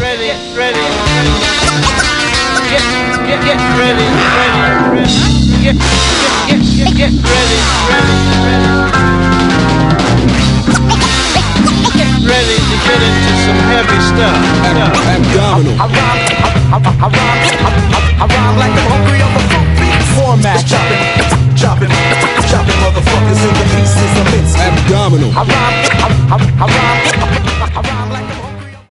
ready, ready, get ready, get ready, ready to get into some heavy stuff. Abdominal. I rhyme like the hungry on the funk beat. Format chopping motherfuckers into pieces of mince. Abdominal. I rhyme